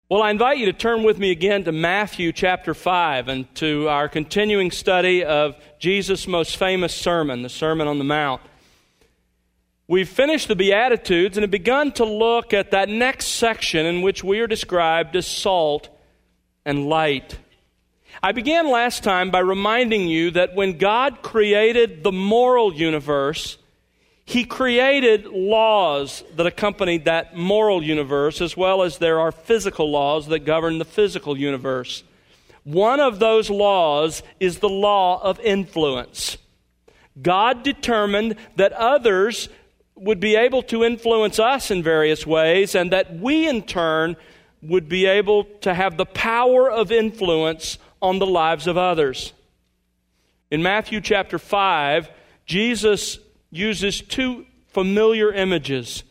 Well, I invite you to turn with me again to Matthew chapter 5 and to our continuing study of Jesus' most famous sermon, the Sermon on the Mount. We've finished the Beatitudes and have begun to look at that next section in which we are described as salt and light. I began last time by reminding you that when God created the moral universe, He created laws that accompanied that moral universe, as well as there are physical laws that govern the physical universe. One of those laws is the law of influence. God determined that others would be able to influence us in various ways, and that we in turn would be able to have the power of influence on the lives of others. In Matthew chapter 5, Jesus uses two familiar images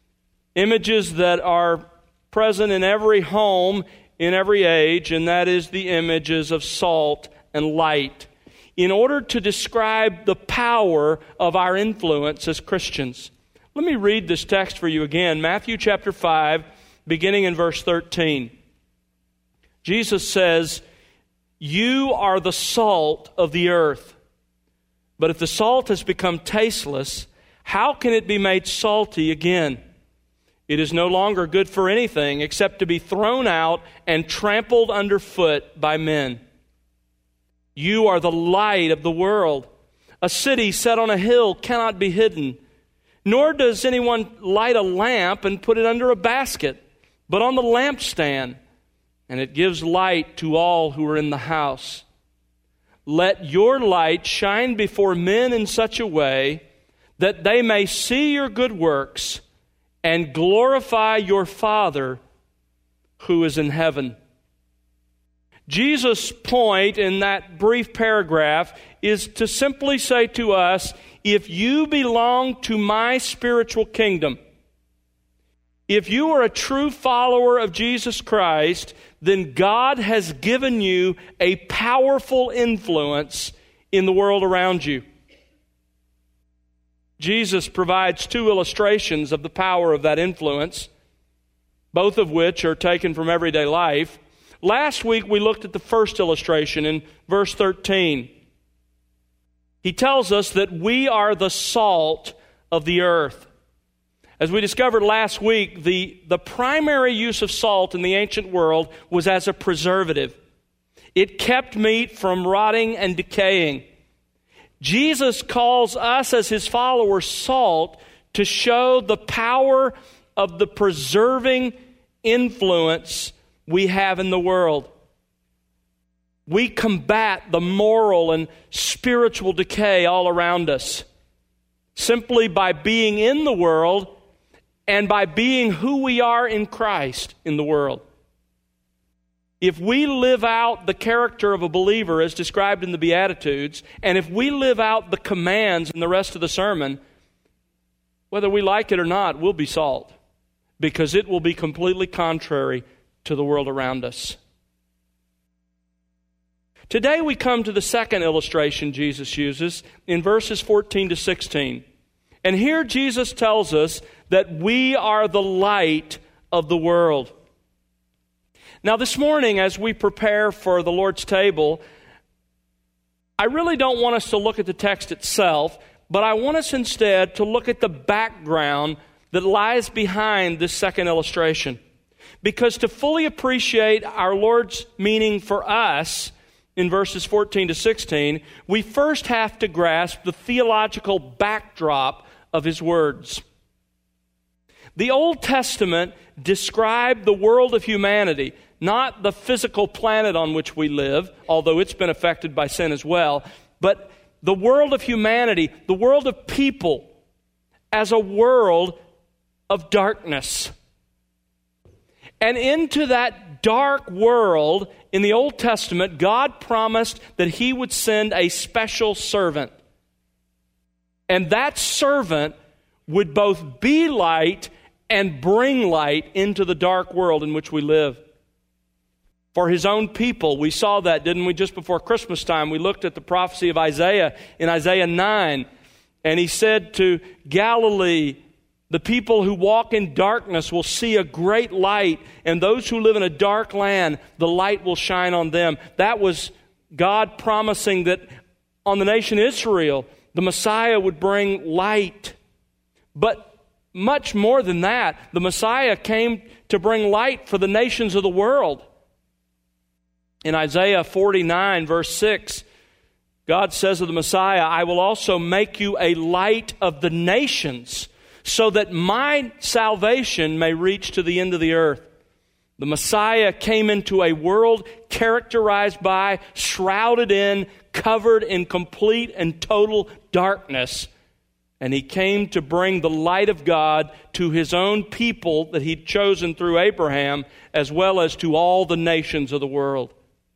that are present in every home, in every age, and that is the images of salt and light, in order to describe the power of our influence as Christians. Let me read this text for you again, Matthew chapter 5, beginning in verse 13. Jesus says, "You are the salt of the earth. But if the salt has become tasteless, how can it be made salty again? It is no longer good for anything except to be thrown out and trampled underfoot by men. You are the light of the world. A city set on a hill cannot be hidden. Nor does anyone light a lamp and put it under a basket, but on the lampstand, and it gives light to all who are in the house. Let your light shine before men in such a way that they may see your good works and glorify your Father who is in heaven." Jesus' point in that brief paragraph is to simply say to us, if you belong to my spiritual kingdom, if you are a true follower of Jesus Christ, then God has given you a powerful influence in the world around you. Jesus provides two illustrations of the power of that influence, both of which are taken from everyday life. Last week we looked at the first illustration in verse 13. He tells us that we are the salt of the earth. As we discovered last week, the primary use of salt in the ancient world was as a preservative. It kept meat from rotting and decaying. Jesus calls us as His followers salt to show the power of the preserving influence we have in the world. We combat the moral and spiritual decay all around us simply by being in the world and by being who we are in Christ in the world. If we live out the character of a believer as described in the Beatitudes, and if we live out the commands in the rest of the sermon, whether we like it or not, we'll be salt, because it will be completely contrary to the world around us. Today we come to the second illustration Jesus uses in verses 14 to 16. And here Jesus tells us that we are the light of the world. Now this morning, as we prepare for the Lord's table, I really don't want us to look at the text itself, but I want us instead to look at the background that lies behind this second illustration. Because to fully appreciate our Lord's meaning for us in verses 14 to 16, we first have to grasp the theological backdrop of His words. The Old Testament described the world of humanity, not the physical planet on which we live, although it's been affected by sin as well, but the world of humanity, the world of people, as a world of darkness. And into that dark world in the Old Testament, God promised that He would send a special servant. And that servant would both be light and bring light into the dark world in which we live. For His own people, we saw that, didn't we, just before Christmas time? We looked at the prophecy of Isaiah in Isaiah 9. And he said to Galilee, The people who walk in darkness will see a great light, and those who live in a dark land, the light will shine on them. That was God promising that on the nation Israel, the Messiah would bring light. But much more than that, the Messiah came to bring light for the nations of the world. In Isaiah 49, verse 6, God says of the Messiah, "I will also make you a light of the nations, so that my salvation may reach to the end of the earth." The Messiah came into a world characterized by, shrouded in, covered in complete and total darkness. And He came to bring the light of God to His own people that He'd chosen through Abraham, as well as to all the nations of the world.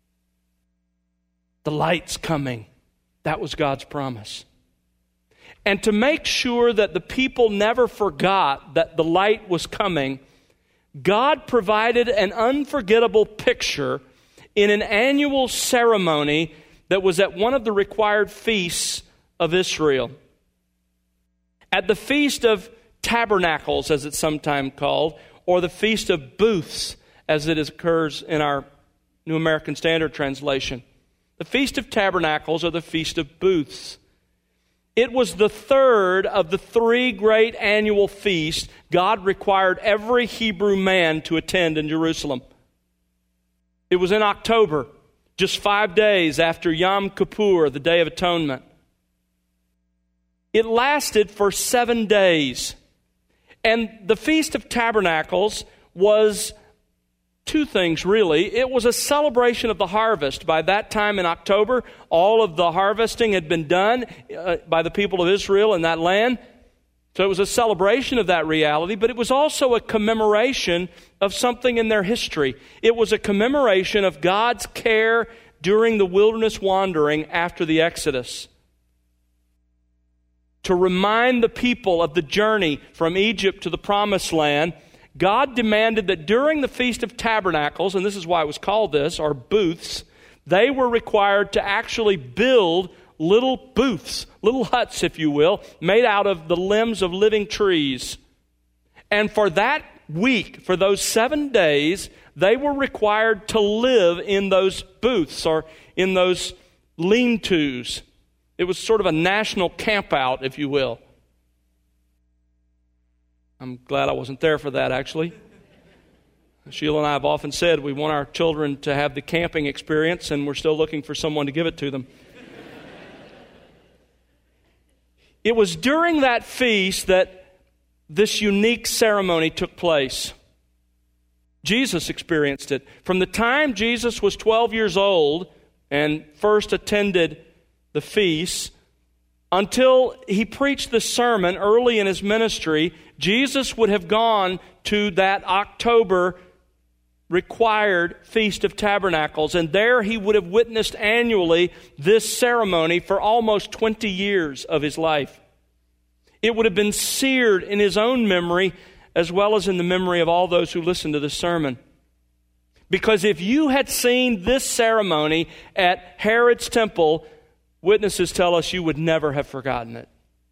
The light's coming. That was God's promise. And to make sure that the people never forgot that the light was coming, God provided an unforgettable picture in an annual ceremony that was at one of the required feasts of Israel. At the Feast of Tabernacles, as it's sometimes called, or the Feast of Booths, as it occurs in our New American Standard Translation. The Feast of Tabernacles or the Feast of Booths. It was the third of the three great annual feasts God required every Hebrew man to attend in Jerusalem. It was in October, just 5 days after Yom Kippur, the Day of Atonement. It lasted for 7 days. And the Feast of Tabernacles was two things, really. It was a celebration of the harvest. By that time in October, all of the harvesting had been done by the people of Israel in that land. So it was a celebration of that reality, but it was also a commemoration of something in their history. It was a commemoration of God's care during the wilderness wandering after the Exodus. To remind the people of the journey from Egypt to the Promised Land, God demanded that during the Feast of Tabernacles, and this is why it was called this, or booths, they were required to actually build little booths, little huts, if you will, made out of the limbs of living trees. And for that week, for those 7 days, they were required to live in those booths or in those lean-tos. It was sort of a national campout, if you will. I'm glad I wasn't there for that, actually. Sheila and I have often said we want our children to have the camping experience, and we're still looking for someone to give it to them. It was during that feast that this unique ceremony took place. Jesus experienced it. From the time Jesus was 12 years old and first attended the feast, until he preached the sermon early in his ministry, Jesus would have gone to that October required Feast of Tabernacles, and there he would have witnessed annually this ceremony for almost 20 years of his life. It would have been seared in his own memory as well as in the memory of all those who listened to the sermon. Because if you had seen this ceremony at Herod's temple, witnesses tell us you would never have forgotten it.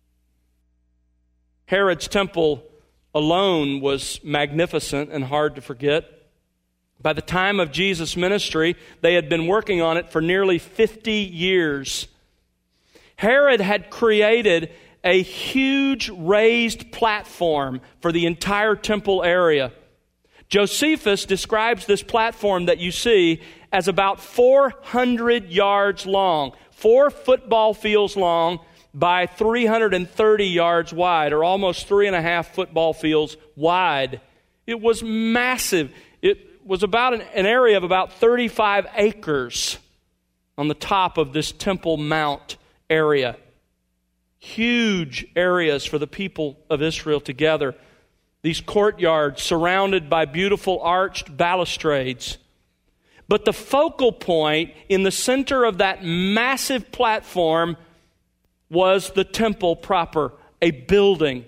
Herod's temple alone was magnificent and hard to forget. By the time of Jesus' ministry, they had been working on it for nearly 50 years. Herod had created a huge raised platform for the entire temple area. Josephus describes this platform that you see as about 400 yards long, 4 football fields long by 330 yards wide, or almost 3.5 football fields wide. It was massive. It was about an area of about 35 acres on the top of this Temple Mount area. Huge areas for the people of Israel together. These courtyards surrounded by beautiful arched balustrades. But the focal point in the center of that massive platform was the temple proper, a building.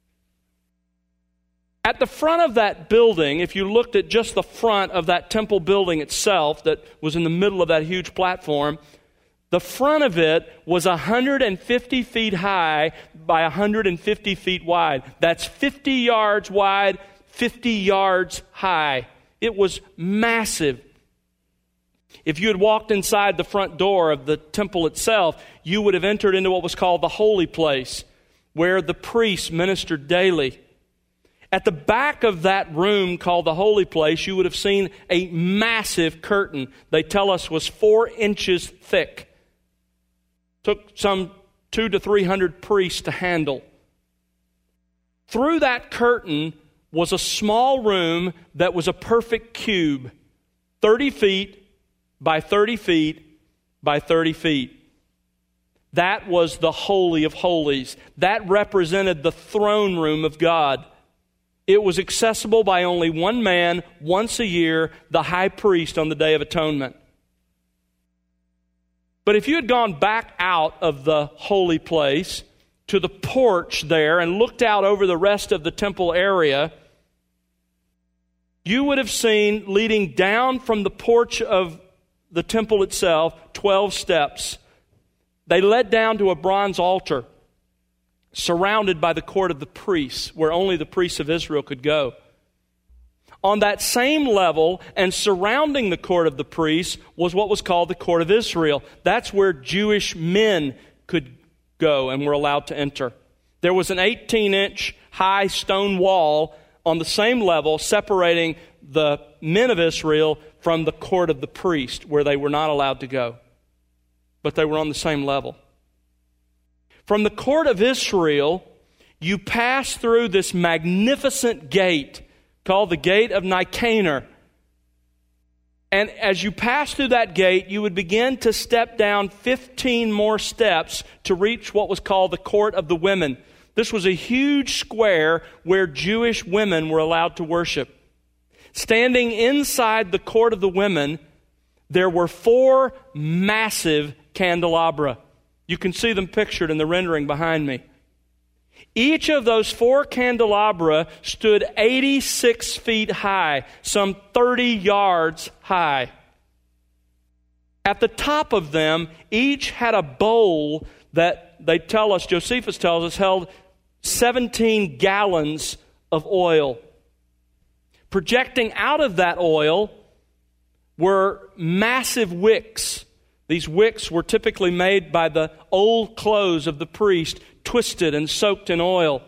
At the front of that building, if you looked at just the front of that temple building itself that was in the middle of that huge platform, The front of it was 150 feet high by 150 feet wide. That's 50 yards wide, 50 yards high. It was massive. If you had walked inside the front door of the temple itself, you would have entered into what was called the holy place, where the priests ministered daily. At the back of that room called the holy place, you would have seen a massive curtain. They tell us was 4 inches thick. Took some 200 to 300 priests to handle. Through that curtain was a small room that was a perfect cube, 30 feet by 30 feet by 30 feet. That was the Holy of Holies. That represented the throne room of God. It was accessible by only one man once a year, the high priest on the Day of Atonement. But if you had gone back out of the holy place to the porch there and looked out over the rest of the temple area, you would have seen, leading down from the porch of the temple itself, 12 steps. They led down to a bronze altar surrounded by the court of the priests, where only the priests of Israel could go. On that same level and surrounding the court of the priests was what was called the court of Israel. That's where Jewish men could go and were allowed to enter. There was an 18-inch high stone wall on the same level separating the men of Israel from the court of the priest, where they were not allowed to go. But they were on the same level. From the court of Israel, you pass through this magnificent gate called the Gate of Nicanor. And as you pass through that gate, you would begin to step down 15 more steps to reach what was called the Court of the Women. This was a huge square where Jewish women were allowed to worship. Standing inside the Court of the Women, there were 4 massive candelabra. You can see them pictured in the rendering behind me. Each of those 4 candelabra stood 86 feet high, some 30 yards high. At the top of them, each had a bowl that they tell us, Josephus tells us, held 17 gallons of oil. Projecting out of that oil were massive wicks. These wicks were typically made by the old clothes of the priest, twisted and soaked in oil.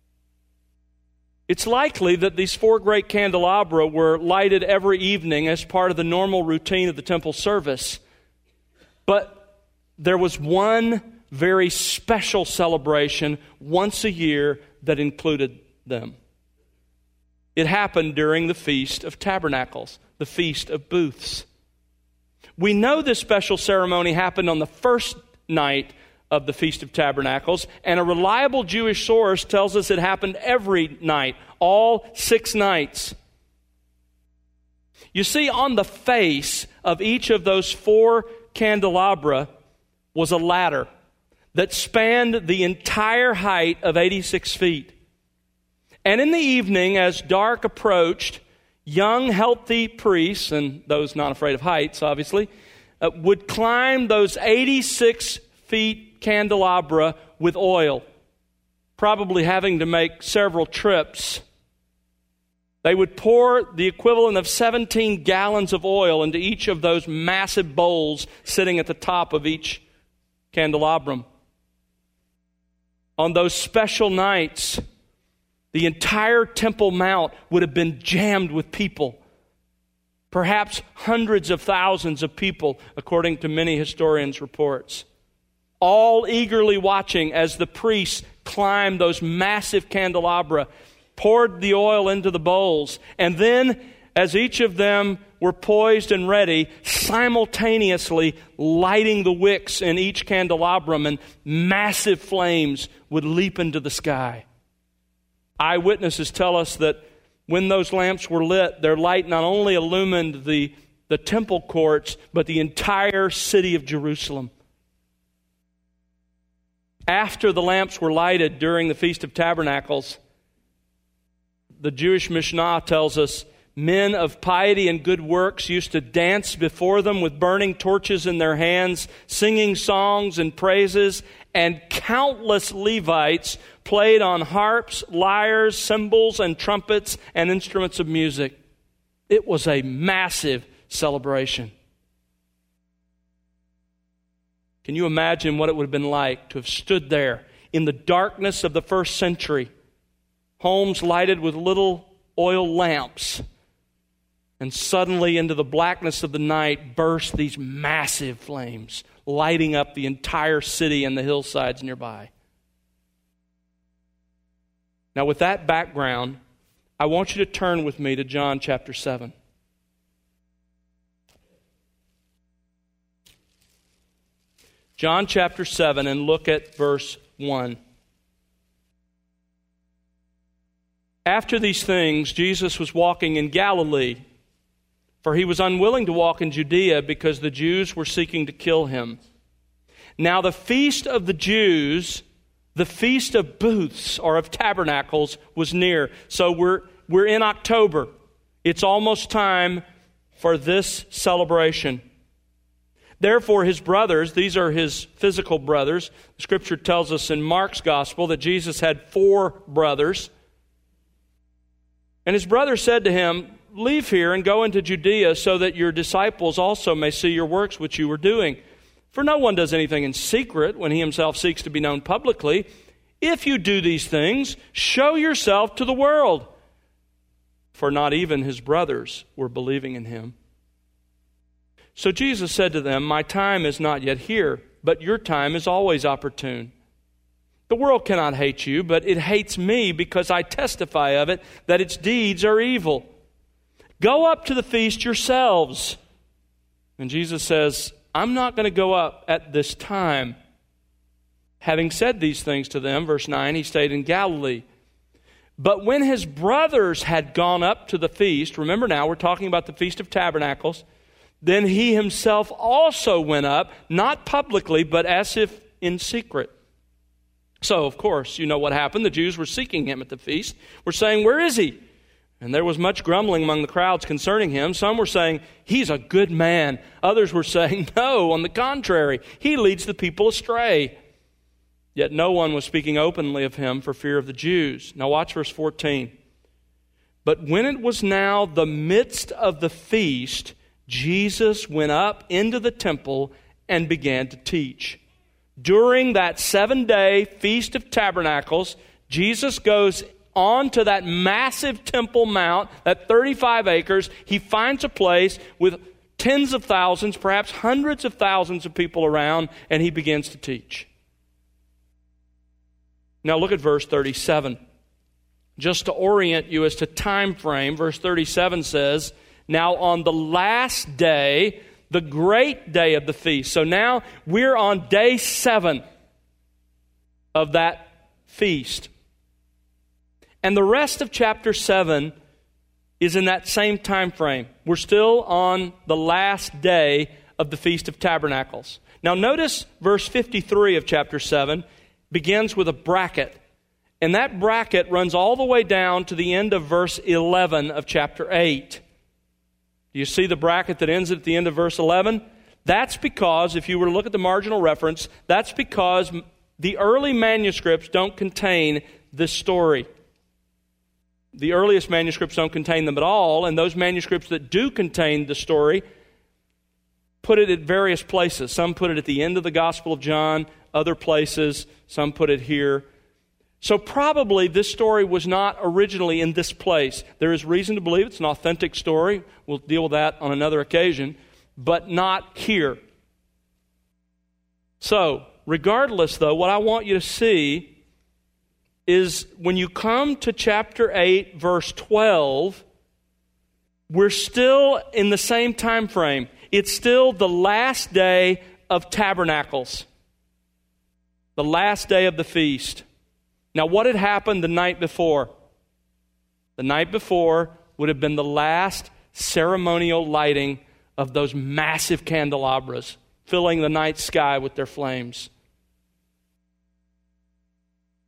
It's likely that these 4 great candelabra were lighted every evening as part of the normal routine of the temple service. But there was one very special celebration once a year that included them. It happened during the Feast of Tabernacles, the Feast of Booths. We know this special ceremony happened on the first night of the Feast of Tabernacles, and a reliable Jewish source tells us it happened every night, all 6 nights. You see, on the face of each of those 4 candelabra was a ladder that spanned the entire height of 86 feet. And in the evening, as dark approached, young, healthy priests, and those not afraid of heights, obviously, would climb those 86 feet candelabra with oil, probably having to make several trips. They would pour the equivalent of 17 gallons of oil into each of those massive bowls sitting at the top of each candelabrum. On those special nights, the entire Temple Mount would have been jammed with people. Perhaps hundreds of thousands of people, according to many historians' reports. All eagerly watching as the priests climbed those massive candelabra, poured the oil into the bowls, and then, as each of them were poised and ready, simultaneously lighting the wicks in each candelabrum, and massive flames would leap into the sky. Eyewitnesses tell us that when those lamps were lit, their light not only illumined the temple courts, but the entire city of Jerusalem. After the lamps were lighted during the Feast of Tabernacles, the Jewish Mishnah tells us Men of piety and good works used to dance before them with burning torches in their hands, singing songs and praises, and countless Levites played on harps, lyres, cymbals, and trumpets, and instruments of music. It was a massive celebration. Can you imagine what it would have been like to have stood there in the darkness of the first century, homes lighted with little oil lamps, and suddenly into the blackness of the night burst these massive flames, lighting up the entire city and the hillsides nearby. Now, with that background, I want you to turn with me to John chapter 7. John chapter 7, and look at verse 1. After these things, Jesus was walking in Galilee, for he was unwilling to walk in Judea because the Jews were seeking to kill him. Now the feast of the Jews, the feast of booths or of tabernacles, was near. So we're in October. It's almost time for this celebration. Therefore his brothers, these are his physical brothers. The Scripture tells us in Mark's gospel that Jesus had 4 brothers. And his brother said to him, "Leave here and go into Judea so that your disciples also may see your works which you are doing. For no one does anything in secret when he himself seeks to be known publicly. If you do these things, show yourself to the world." For not even his brothers were believing in him. So Jesus said to them, "My time is not yet here, but your time is always opportune. The world cannot hate you, but it hates me because I testify of it that its deeds are evil. Go up to the feast yourselves." And Jesus says, "I'm not going to go up at this time." Having said these things to them, verse 9, he stayed in Galilee. But when his brothers had gone up to the feast, remember now we're talking about the Feast of Tabernacles, then he himself also went up, not publicly, but as if in secret. So, of course, you know what happened. The Jews were seeking him at the feast. Were saying, "Where is he?" And there was much grumbling among the crowds concerning him. Some were saying, "He's a good man." Others were saying, "No, on the contrary, he leads the people astray." Yet no one was speaking openly of him for fear of the Jews. Now watch verse 14. But when it was now the midst of the feast, Jesus went up into the temple and began to teach. During that 7-day Feast of Tabernacles, Jesus goes on to that massive Temple Mount, that 35 acres. He finds a place with tens of thousands, perhaps hundreds of thousands of people around, and he begins to teach. Now look at verse 37. Just to orient you as to time frame, verse 37 says, "Now on the last day, the great day of the feast." So now we're on day 7 of that feast. And the rest of chapter 7 is in that same time frame. We're still on the last day of the Feast of Tabernacles. Now notice verse 53 of chapter 7 begins with a bracket. And that bracket runs all the way down to the end of verse 11 of chapter 8. Do you see the bracket that ends at the end of verse 11? That's because, if you were to look at the marginal reference, that's because the early manuscripts don't contain this story. The earliest manuscripts don't contain them at all, and those manuscripts that do contain the story put it at various places. Some put it at the end of the Gospel of John, other places, some put it here. So probably this story was not originally in this place. There is reason to believe it's an authentic story. We'll deal with that on another occasion, but not here. So, regardless though, what I want you to see is when you come to chapter 8, verse 12, we're still in the same time frame. It's still the last day of Tabernacles, the last day of the feast. Now, what had happened the night before? The night before would have been the last ceremonial lighting of those massive candelabras, filling the night sky with their flames.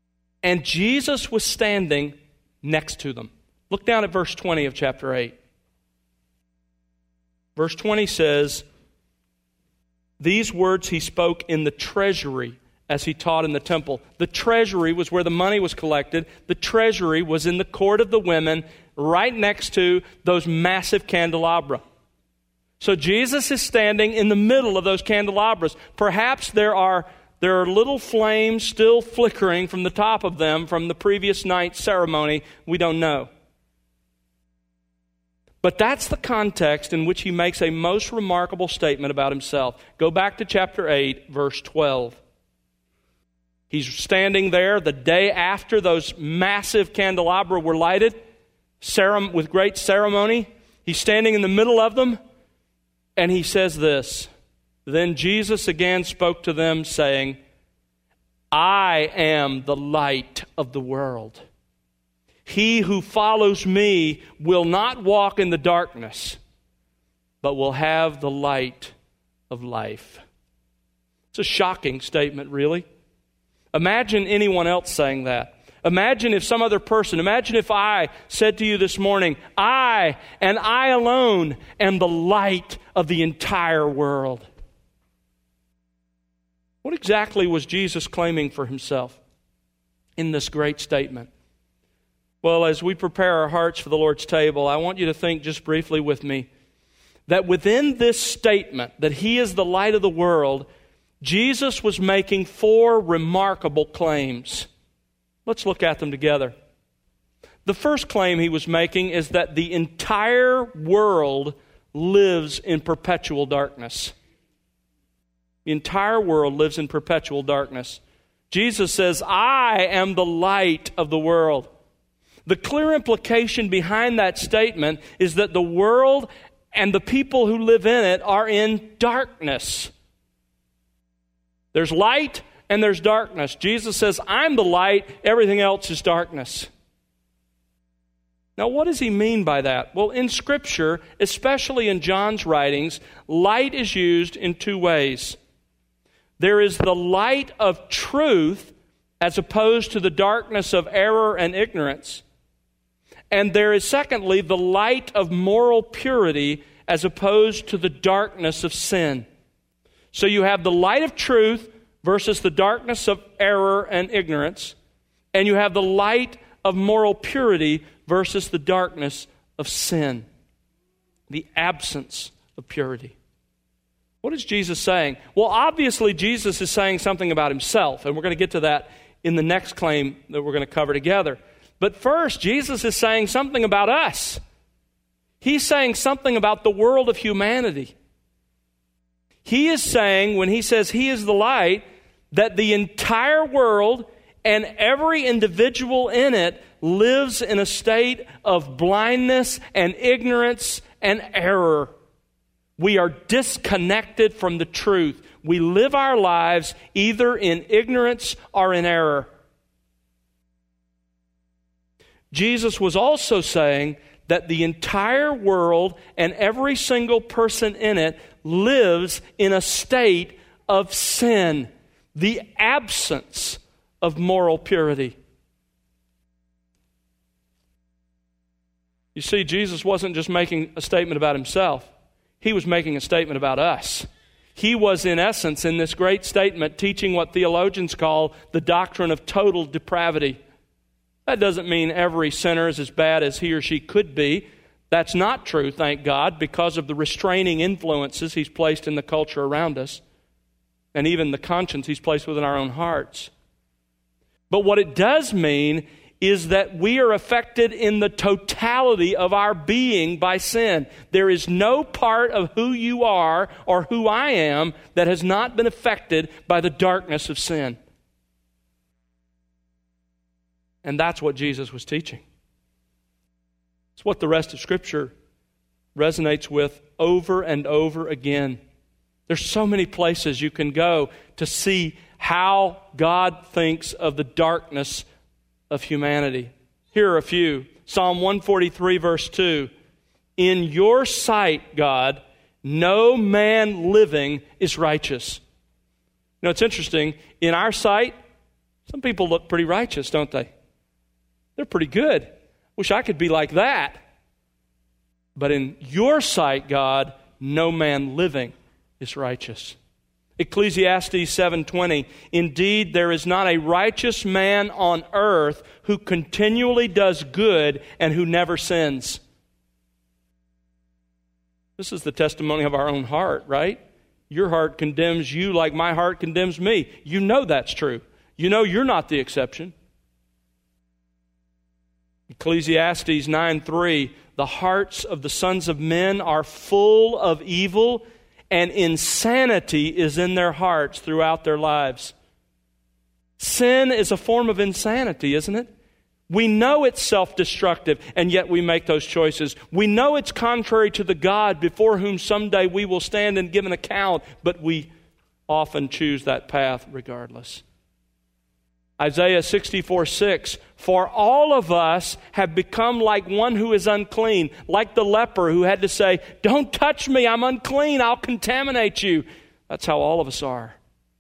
And Jesus was standing next to them. Look down at verse 20 of chapter 8. Verse 20 says, these words he spoke in the treasury as he taught in the temple. The treasury was where the money was collected. The treasury was in the court of the women, right next to those massive candelabra. So Jesus is standing in the middle of those candelabras. Perhaps there are little flames still flickering from the top of them from the previous night's ceremony. We don't know. But that's the context in which he makes a most remarkable statement about himself. Go back to chapter 8, verse 12. He's standing there the day after those massive candelabra were lighted with great ceremony. He's standing in the middle of them, and he says this, then Jesus again spoke to them, saying, I am the light of the world. He who follows me will not walk in the darkness, but will have the light of life. It's a shocking statement, really. Imagine anyone else saying that. Imagine if some other person, imagine if I said to you this morning, I and I alone am the light of the entire world. What exactly was Jesus claiming for himself in this great statement? Well, as we prepare our hearts for the Lord's table, I want you to think just briefly with me that within this statement that he is the light of the world, Jesus was making 4 remarkable claims. Let's look at them together. The first claim he was making is that the entire world lives in perpetual darkness. The entire world lives in perpetual darkness. Jesus says, I am the light of the world. The clear implication behind that statement is that the world and the people who live in it are in darkness. There's light and there's darkness. Jesus says, I'm the light, everything else is darkness. Now, what does he mean by that? Well, in Scripture, especially in John's writings, light is used in 2 ways. There is the light of truth as opposed to the darkness of error and ignorance. And there is, secondly, the light of moral purity as opposed to the darkness of sin. So you have the light of truth versus the darkness of error and ignorance, and you have the light of moral purity versus the darkness of sin, the absence of purity. What is Jesus saying? Well, obviously Jesus is saying something about himself, and we're going to get to that in the next claim that we're going to cover together. But first, Jesus is saying something about us. He's saying something about the world of humanity. He is saying, when he says he is the light, that the entire world and every individual in it lives in a state of blindness and ignorance and error. We are disconnected from the truth. We live our lives either in ignorance or in error. Jesus was also saying that the entire world and every single person in it lives in a state of sin, the absence of moral purity. You see, Jesus wasn't just making a statement about himself. He was making a statement about us. He was, in essence, in this great statement, teaching what theologians call the doctrine of total depravity. That doesn't mean every sinner is as bad as he or she could be. That's not true, thank God, because of the restraining influences he's placed in the culture around us, and even the conscience he's placed within our own hearts. But what it does mean is that we are affected in the totality of our being by sin. There is no part of who you are or who I am that has not been affected by the darkness of sin. And that's what Jesus was teaching. It's what the rest of Scripture resonates with over and over again. There's so many places you can go to see how God thinks of the darkness of humanity. Here are a few. Psalm 143, verse 2. In your sight, God, no man living is righteous. You know, it's interesting. In our sight, some people look pretty righteous, don't they? They're pretty good. Wish I could be like that. But in your sight, God, no man living is righteous. Ecclesiastes 7:20, indeed there is not a righteous man on earth who continually does good and who never sins. This is the testimony of our own heart, right? Your heart condemns you like my heart condemns me. You know that's true. You know you're not the exception. Ecclesiastes 9:3, the hearts of the sons of men are full of evil, and insanity is in their hearts throughout their lives. Sin is a form of insanity, isn't it? We know it's self-destructive, and yet we make those choices. We know it's contrary to the God before whom someday we will stand and give an account, but we often choose that path regardless. Isaiah 64:6, for all of us have become like one who is unclean, like the leper who had to say, don't touch me, I'm unclean, I'll contaminate you. That's how all of us are.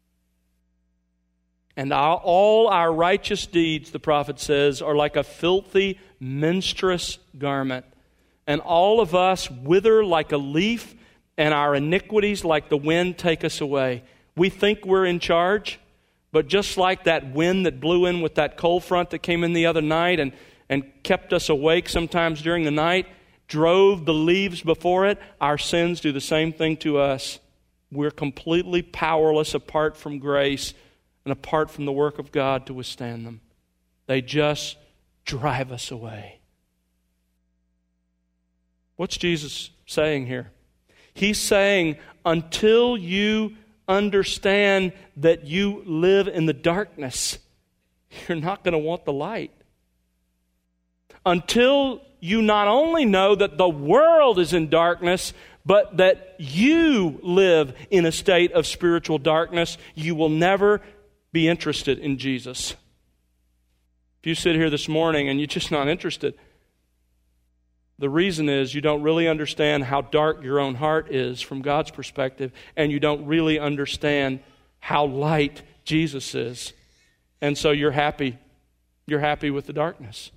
And all our righteous deeds, the prophet says, are like a filthy, menstruous garment. And all of us wither like a leaf, and our iniquities like the wind take us away. We think we're in charge. But just like that wind that blew in with that cold front that came in the other night and kept us awake sometimes during the night, drove the leaves before it, our sins do the same thing to us. We're completely powerless apart from grace and apart from the work of God to withstand them. They just drive us away. What's Jesus saying here? He's saying, until you understand that you live in the darkness, you're not going to want the light. Until you not only know that the world is in darkness, but that you live in a state of spiritual darkness, you will never be interested in Jesus. If you sit here this morning and you're just not interested, the reason is you don't really understand how dark your own heart is from God's perspective, and you don't really understand how light Jesus is. And so you're happy. You're happy with the darkness.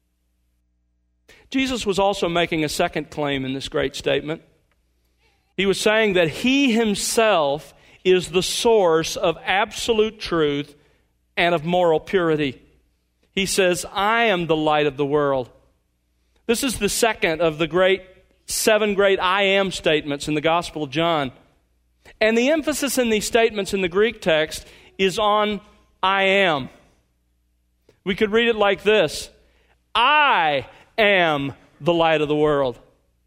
Jesus was also making a second claim in this great statement. He was saying that He Himself is the source of absolute truth and of moral purity. He says, I am the light of the world. This is the second of the seven great I am statements in the Gospel of John. And the emphasis in these statements in the Greek text is on I am. We could read it like this: I am the light of the world.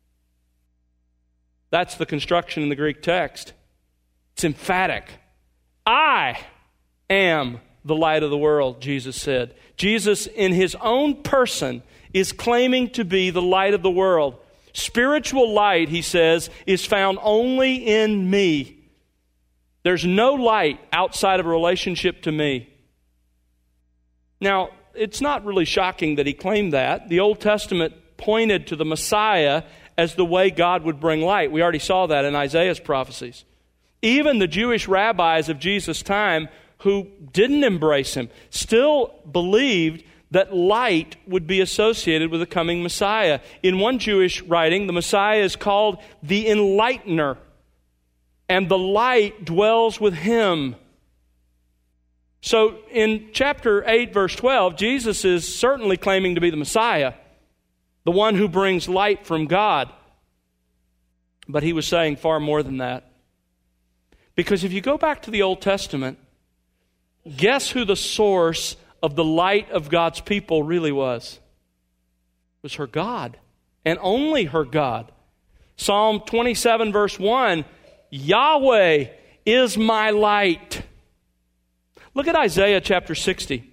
That's the construction in the Greek text. It's emphatic. I am the light of the world, Jesus said. Jesus, in His own person, is claiming to be the light of the world. Spiritual light, He says, is found only in me. There's no light outside of a relationship to me. Now, it's not really shocking that He claimed that. The Old Testament pointed to the Messiah as the way God would bring light. We already saw that in Isaiah's prophecies. Even the Jewish rabbis of Jesus' time who didn't embrace Him still believed that light would be associated with the coming Messiah. In one Jewish writing, the Messiah is called the Enlightener, and the light dwells with Him. So in chapter 8, verse 12, Jesus is certainly claiming to be the Messiah, the one who brings light from God. But He was saying far more than that. Because if you go back to the Old Testament, guess who the source of the light of God's people really was? It was her God, and only her God. Psalm 27 verse 1, Yahweh is my light. Look at Isaiah chapter 60.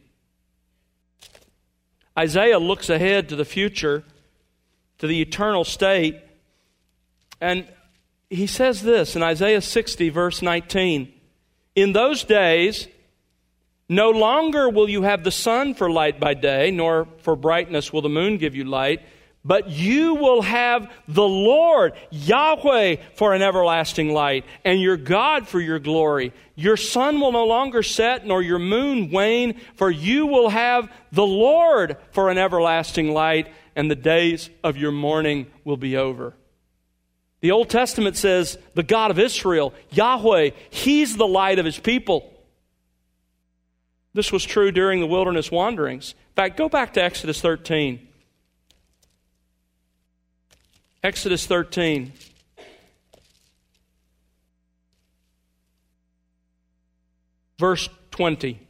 Isaiah looks ahead to the future, to the eternal state, and he says this in Isaiah 60 verse 19, in those days, no longer will you have the sun for light by day, nor for brightness will the moon give you light, but you will have the Lord, Yahweh, for an everlasting light, and your God for your glory. Your sun will no longer set, nor your moon wane, for you will have the Lord for an everlasting light, and the days of your mourning will be over. The Old Testament says the God of Israel, Yahweh, He's the light of His people. This was true during the wilderness wanderings. In fact, go back to Exodus 13. Exodus 13. Verse 20.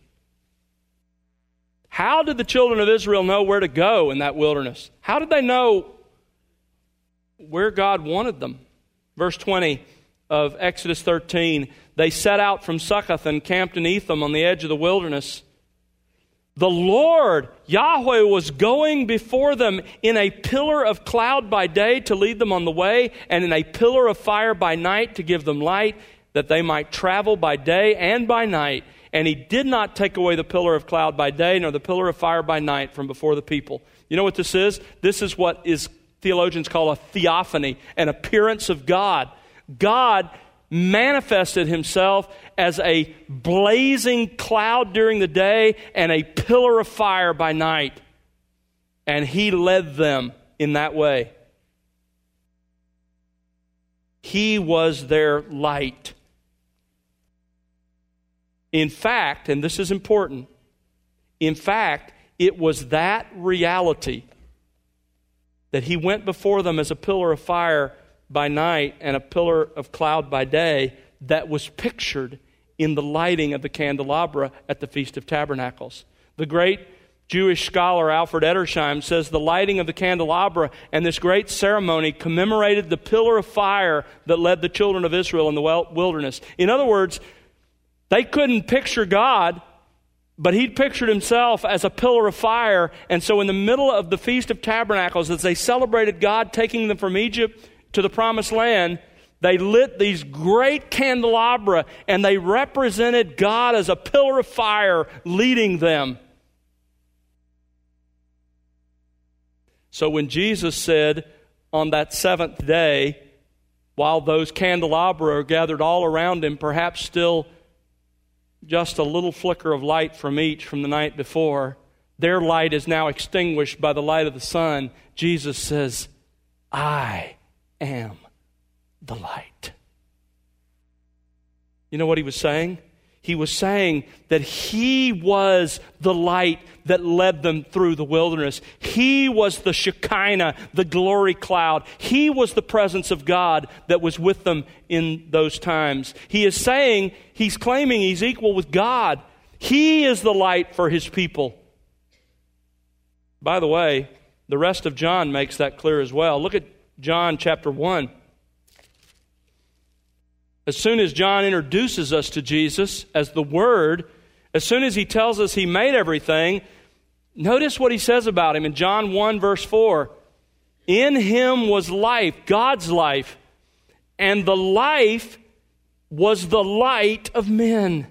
How did the children of Israel know where to go in that wilderness? How did they know where God wanted them? Verse 20 of Exodus 13. They set out from Succoth and camped in Etham on the edge of the wilderness. The Lord, Yahweh, was going before them in a pillar of cloud by day to lead them on the way, and in a pillar of fire by night to give them light, that they might travel by day and by night. And He did not take away the pillar of cloud by day, nor the pillar of fire by night from before the people. You know what this is? This is what theologians call a theophany, an appearance of God. God manifested Himself as a blazing cloud during the day and a pillar of fire by night. And He led them in that way. He was their light. In fact, and this is important, in fact, it was that reality that He went before them as a pillar of fire by night and a pillar of cloud by day that was pictured in the lighting of the candelabra at the Feast of Tabernacles. The great Jewish scholar Alfred Edersheim says the lighting of the candelabra and this great ceremony commemorated the pillar of fire that led the children of Israel in the wilderness. In other words, they couldn't picture God, but He'd pictured Himself as a pillar of fire. And so in the middle of the Feast of Tabernacles, as they celebrated God taking them from Egypt to the Promised Land, they lit these great candelabra and they represented God as a pillar of fire leading them. So when Jesus said on that seventh day, while those candelabra are gathered all around Him, perhaps still just a little flicker of light from each from the night before, their light is now extinguished by the light of the sun. Jesus says, I am the light. You know what He was saying? He was saying that He was the light that led them through the wilderness. He was the Shekinah, the glory cloud. He was the presence of God that was with them in those times. He is saying, He's claiming He's equal with God. He is the light for His people. By the way, the rest of John makes that clear as well. Look at John chapter 1. As soon as John introduces us to Jesus as the Word, as soon as he tells us He made everything, notice what he says about Him in John 1 verse 4. In Him was life, God's life, and the life was the light of men.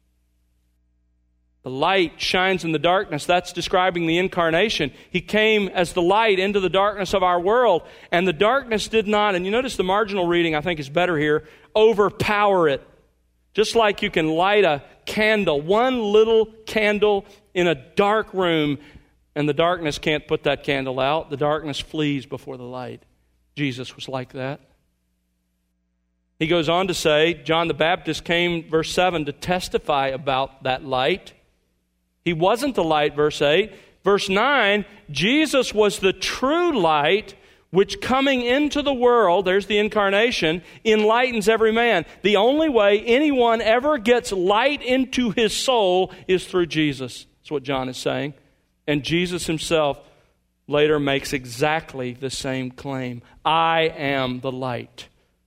The light shines in the darkness. That's describing the incarnation. He came as the light into the darkness of our world, and the darkness did not, and you notice the marginal reading I think is better here, overpower it. Just like you can light a candle, one little candle in a dark room, and the darkness can't put that candle out. The darkness flees before the light. Jesus was like that. He goes on to say, John the Baptist came, verse 7, to testify about that light. He wasn't the light, verse 8. Verse 9, Jesus was the true light which coming into the world, there's the incarnation, enlightens every man. The only way anyone ever gets light into his soul is through Jesus. That's what John is saying. And Jesus Himself later makes exactly the same claim. I am the light.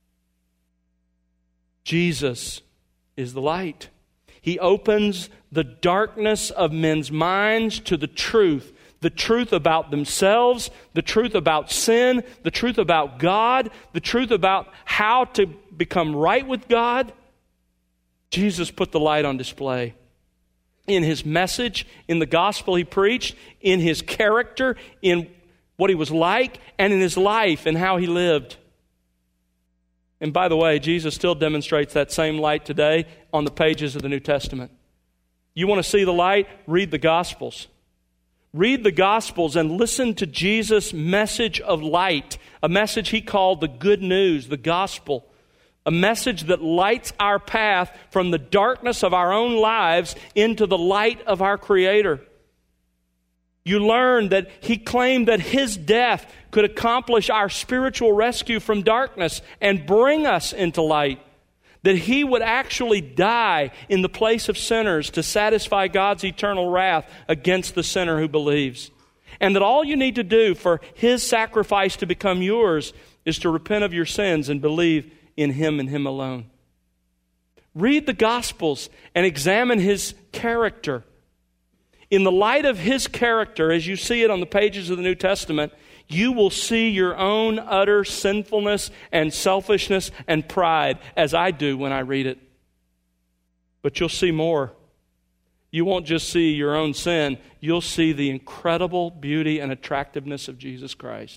Jesus is the light. He opens the darkness of men's minds to the truth about themselves, the truth about sin, the truth about God, the truth about how to become right with God. Jesus put the light on display in His message, in the gospel He preached, in His character, in what He was like, and in His life and how He lived. And by the way, Jesus still demonstrates that same light today on the pages of the New Testament. You want to see the light? Read the Gospels. Read the Gospels and listen to Jesus' message of light, a message he called the good news, the gospel, a message that lights our path from the darkness of our own lives into the light of our Creator. You learn that he claimed that his death could accomplish our spiritual rescue from darkness and bring us into light. That he would actually die in the place of sinners to satisfy God's eternal wrath against the sinner who believes. And that all you need to do for his sacrifice to become yours is to repent of your sins and believe in him and him alone. Read the Gospels and examine his character. In the light of his character, as you see it on the pages of the New Testament, you will see your own utter sinfulness and selfishness and pride, as I do when I read it. But you'll see more. You won't just see your own sin, you'll see the incredible beauty and attractiveness of Jesus Christ.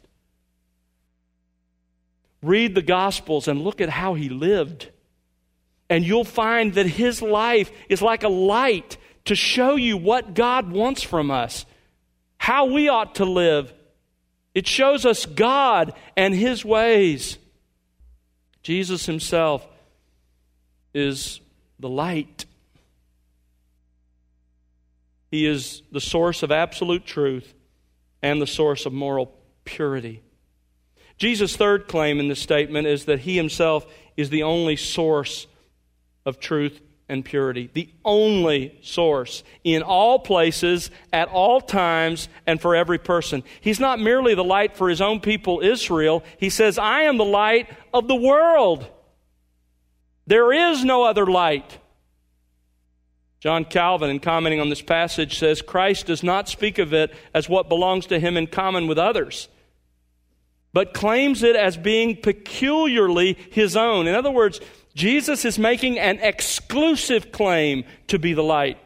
Read the Gospels and look at how he lived. And you'll find that his life is like a light to show you what God wants from us, how we ought to live. It shows us God and his ways. Jesus himself is the light. He is the source of absolute truth and the source of moral purity. Jesus' third claim in this statement is that he himself is the only source of truth and purity. The only source in all places, at all times, and for every person. He's not merely the light for his own people, Israel. He says, I am the light of the world. There is no other light. John Calvin, in commenting on this passage, says, Christ does not speak of it as what belongs to him in common with others, but claims it as being peculiarly his own. In other words, Jesus is making an exclusive claim to be the light.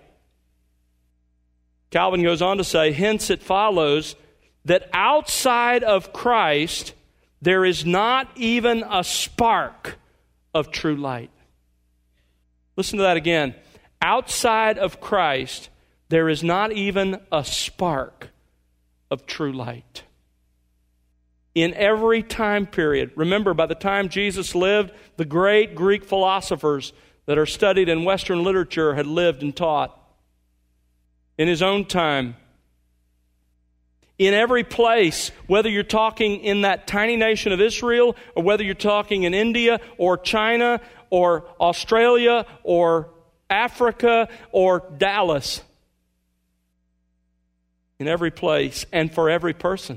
Calvin goes on to say, hence it follows that outside of Christ, there is not even a spark of true light. Listen to that again. Outside of Christ, there is not even a spark of true light. In every time period, remember, by the time Jesus lived, the great Greek philosophers that are studied in Western literature had lived and taught. In his own time, in every place, whether you're talking in that tiny nation of Israel, or whether you're talking in India, or China, or Australia, or Africa, or Dallas, in every place and for every person.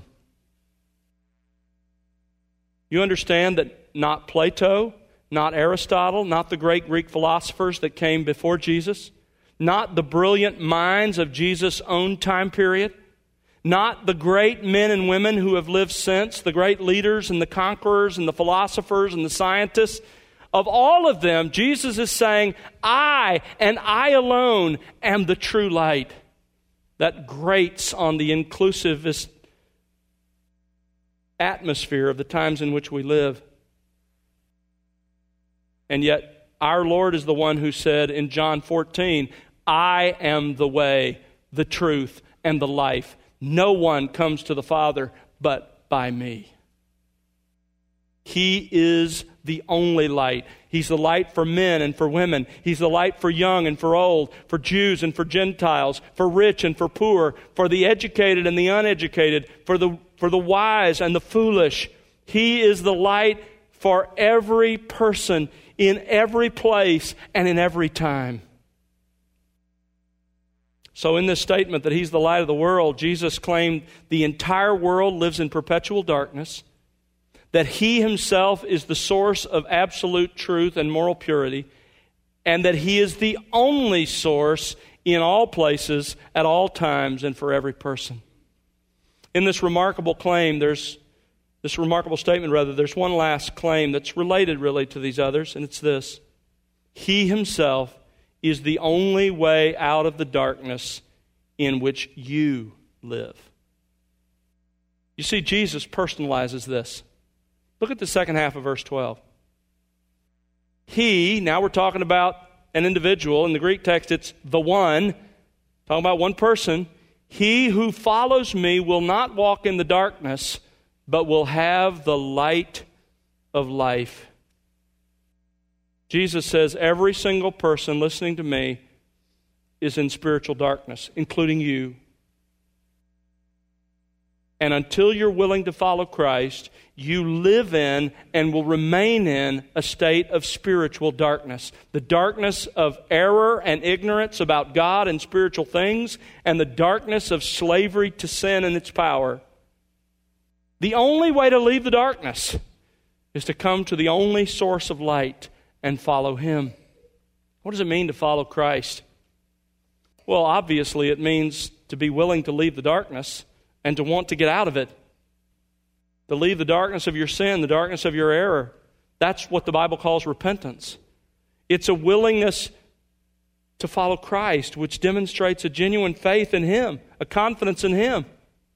You understand that not Plato, not Aristotle, not the great Greek philosophers that came before Jesus, not the brilliant minds of Jesus' own time period, not the great men and women who have lived since, the great leaders and the conquerors and the philosophers and the scientists, of all of them, Jesus is saying, I and I alone am the true light that grates on the inclusivist atmosphere of the times in which we live. And yet, our Lord is the one who said in John 14, I am the way, the truth, and the life. No one comes to the Father but by me. He is the only light. He's the light for men and for women. He's the light for young and for old, for Jews and for Gentiles, for rich and for poor, for the educated and the uneducated, for the wise and the foolish. He is the light for every person, in every place, and in every time. So in this statement that He's the light of the world, Jesus claimed the entire world lives in perpetual darkness, that He Himself is the source of absolute truth and moral purity, and that He is the only source in all places, at all times, and for every person. In this remarkable claim, there's one last claim that's related really to these others, and it's this. He Himself is the only way out of the darkness in which you live. You see, Jesus personalizes this. Look at the second half of verse 12. He, now we're talking about an individual. In the Greek text, it's the one, talking about one person. He who follows me will not walk in the darkness, but will have the light of life. Jesus says every single person listening to me is in spiritual darkness, including you. And until you're willing to follow Christ, you live in and will remain in a state of spiritual darkness. The darkness of error and ignorance about God and spiritual things, and the darkness of slavery to sin and its power. The only way to leave the darkness is to come to the only source of light and follow Him. What does it mean to follow Christ? Well, obviously it means to be willing to leave the darkness and to want to get out of it. To leave the darkness of your sin, the darkness of your error. That's what the Bible calls repentance. It's a willingness to follow Christ, which demonstrates a genuine faith in Him, a confidence in Him.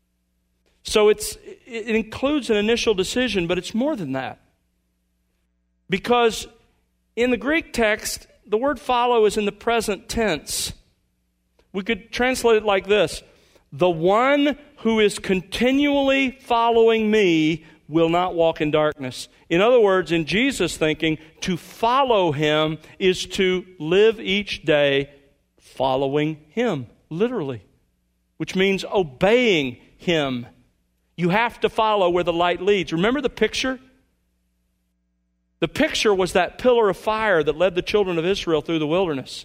So it includes an initial decision, but it's more than that. Because in the Greek text, the word follow is in the present tense. We could translate it like this: the one who is continually following me will not walk in darkness. In other words, in Jesus' thinking, to follow Him is to live each day following Him, literally, which means obeying Him. You have to follow where the light leads. Remember the picture? The picture was that pillar of fire that led the children of Israel through the wilderness.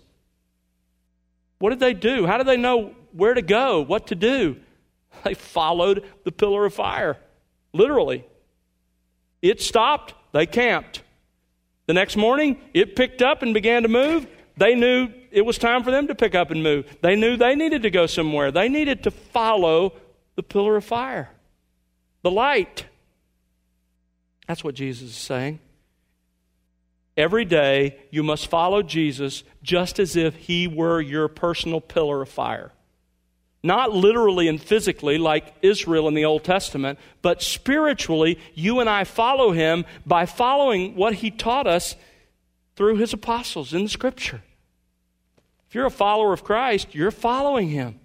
What did they do? How did they know where to go, what to do? They followed the pillar of fire, literally. It stopped, they camped. The next morning, it picked up and began to move. They knew it was time for them to pick up and move. They knew they needed to go somewhere. They needed to follow the pillar of fire, the light. That's what Jesus is saying. Every day, you must follow Jesus just as if He were your personal pillar of fire. Not literally and physically like Israel in the Old Testament, but spiritually, you and I follow Him by following what He taught us through His apostles in the Scripture. If you're a follower of Christ, you're following Him.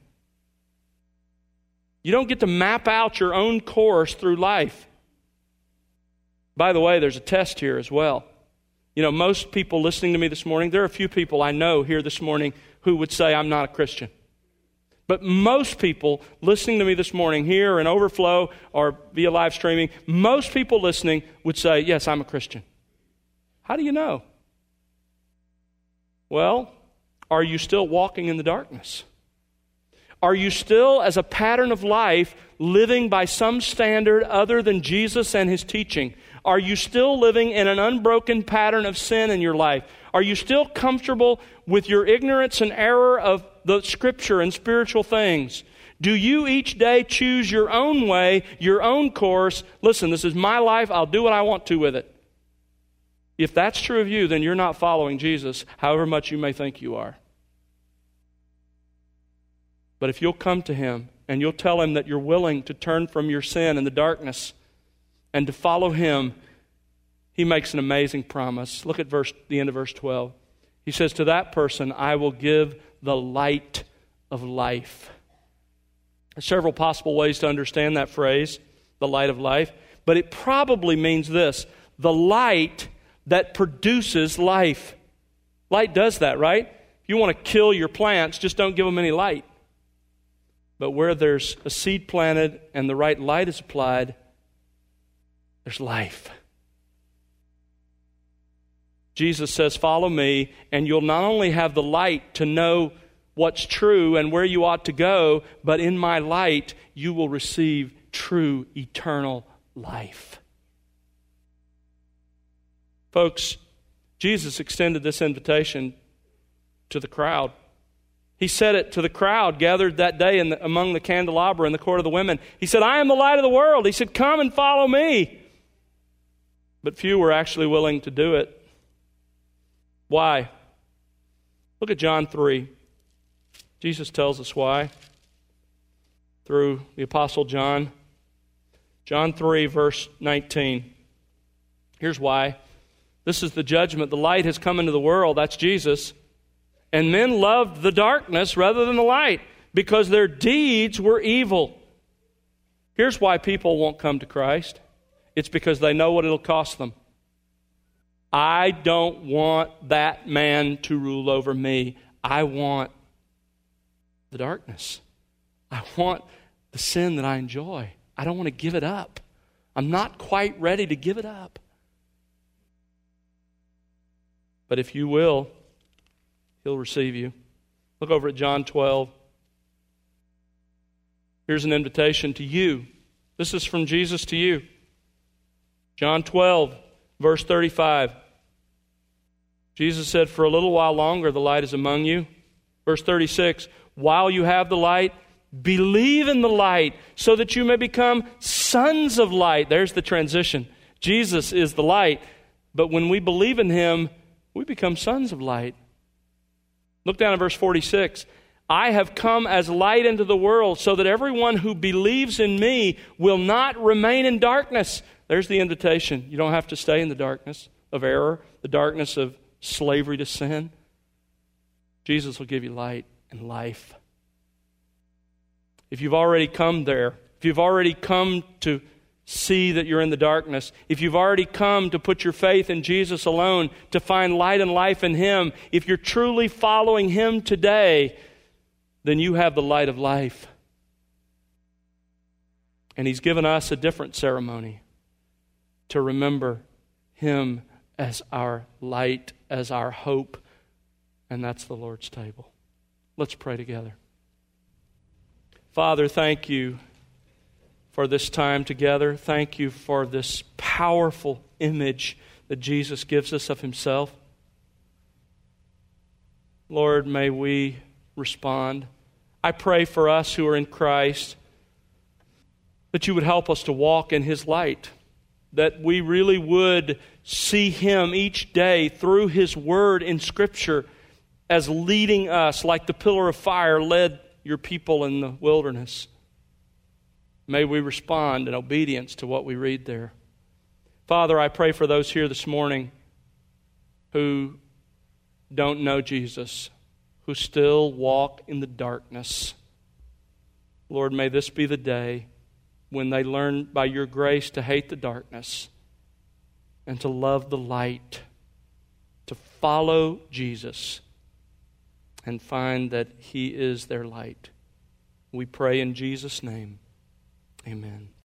You don't get to map out your own course through life. By the way, there's a test here as well. You know, most people listening to me this morning, there are a few people I know here this morning who would say, I'm not a Christian. But most people listening to me this morning here in Overflow or via live streaming, most people listening would say, yes, I'm a Christian. How do you know? Well, are you still walking in the darkness? Are you still, as a pattern of life, living by some standard other than Jesus and His teaching? Are you still living in an unbroken pattern of sin in your life? Are you still comfortable with your ignorance and error of the Scripture and spiritual things? Do you each day choose your own way, your own course? Listen, this is my life. I'll do what I want to with it. If that's true of you, then you're not following Jesus, however much you may think you are. But if you'll come to Him and you'll tell Him that you're willing to turn from your sin and the darkness and to follow Him, He makes an amazing promise. Look at the end of verse 12. He says, to that person, I will give the light of life. There's several possible ways to understand that phrase, the light of life, but it probably means this: the light that produces life. Light does that, right? If you want to kill your plants, just don't give them any light. But where there's a seed planted and the right light is applied, there's life. Jesus says, follow me, and you'll not only have the light to know what's true and where you ought to go, but in my light, you will receive true eternal life. Folks, Jesus extended this invitation to the crowd. He said it to the crowd gathered that day among the candelabra in the court of the women. He said, I am the light of the world. He said, come and follow me. But few were actually willing to do it. Why? Look at John 3. Jesus tells us why through the Apostle John. John 3, verse 19. Here's why. This is the judgment. The light has come into the world. That's Jesus. And men loved the darkness rather than the light, because their deeds were evil. Here's why people won't come to Christ. It's because they know what it'll cost them. I don't want that man to rule over me. I want the darkness. I want the sin that I enjoy. I don't want to give it up. I'm not quite ready to give it up. But if you will, He'll receive you. Look over at John 12. Here's an invitation to you. This is from Jesus to you. John 12, verse 35. Jesus said, "For a little while longer the light is among you." Verse 36, "While you have the light, believe in the light so that you may become sons of light." There's the transition. Jesus is the light, but when we believe in Him, we become sons of light. Look down at verse 46. "I have come as light into the world so that everyone who believes in me will not remain in darkness." There's the invitation. You don't have to stay in the darkness of error, the darkness of slavery to sin. Jesus will give you light and life. If you've already come there, if you've already come to see that you're in the darkness, if you've already come to put your faith in Jesus alone, to find light and life in Him, if you're truly following Him today, then you have the light of life. And He's given us a different ceremony to remember Him as our light, as our hope, and that's the Lord's table. Let's pray together. Father, thank You for this time together. Thank You for this powerful image that Jesus gives us of Himself. Lord, may we respond. I pray for us who are in Christ that You would help us to walk in His light, that we really would see Him each day through His Word in Scripture as leading us like the pillar of fire led Your people in the wilderness. May we respond in obedience to what we read there. Father, I pray for those here this morning who don't know Jesus, who still walk in the darkness. Lord, may this be the day when they learn by Your grace to hate the darkness and to love the light, to follow Jesus and find that He is their light. We pray in Jesus' name. Amen.